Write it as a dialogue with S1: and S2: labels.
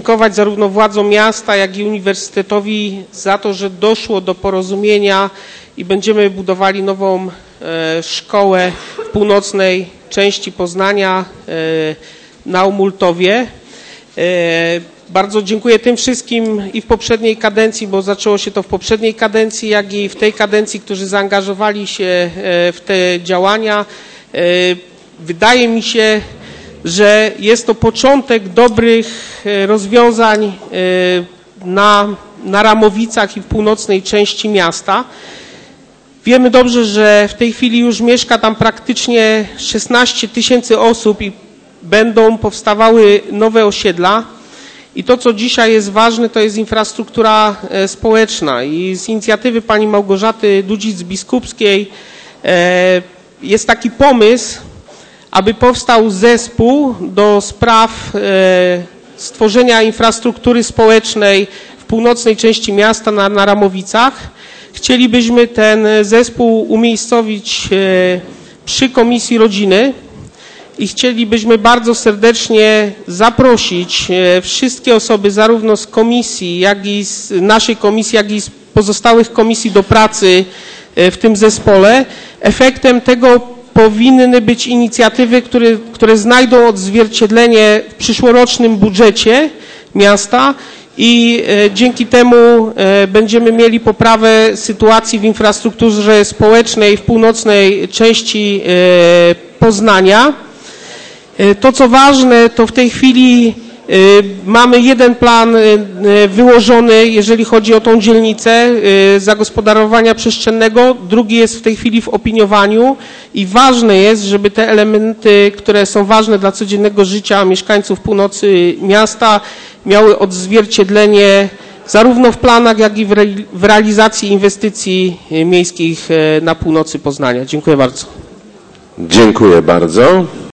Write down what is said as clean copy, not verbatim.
S1: podziękować zarówno władzom miasta, jak i uniwersytetowi za to, że doszło do porozumienia i będziemy budowali nową szkołę w północnej części Poznania na Omultowie. Bardzo dziękuję tym wszystkim i w poprzedniej kadencji, bo zaczęło się to w poprzedniej kadencji, jak i w tej kadencji, którzy zaangażowali się w te działania. Wydaje mi się, że jest to początek dobrych rozwiązań na Ramowicach i w północnej części miasta. Wiemy dobrze, że w tej chwili już mieszka tam praktycznie 16 000 osób i będą powstawały nowe osiedla. I to, co dzisiaj jest ważne, to jest infrastruktura społeczna. I z inicjatywy pani Małgorzaty Dudzic-Biskupskiej jest taki pomysł, aby powstał zespół do spraw stworzenia infrastruktury społecznej w północnej części miasta na Ramowicach. Chcielibyśmy ten zespół umiejscowić przy Komisji Rodziny i chcielibyśmy bardzo serdecznie zaprosić wszystkie osoby zarówno z komisji, jak i z naszej komisji, jak i z pozostałych komisji do pracy w tym zespole. Efektem tego powinny być inicjatywy, które znajdą odzwierciedlenie w przyszłorocznym budżecie miasta i dzięki temu będziemy mieli poprawę sytuacji w infrastrukturze społecznej w północnej części Poznania. To, co ważne, to w tej chwili mamy jeden plan wyłożony, jeżeli chodzi o tą dzielnicę zagospodarowania przestrzennego. Drugi jest w tej chwili w opiniowaniu i ważne jest, żeby te elementy, które są ważne dla codziennego życia mieszkańców północy miasta, miały odzwierciedlenie zarówno w planach, jak i w realizacji inwestycji miejskich na północy Poznania. Dziękuję bardzo.
S2: Dziękuję bardzo.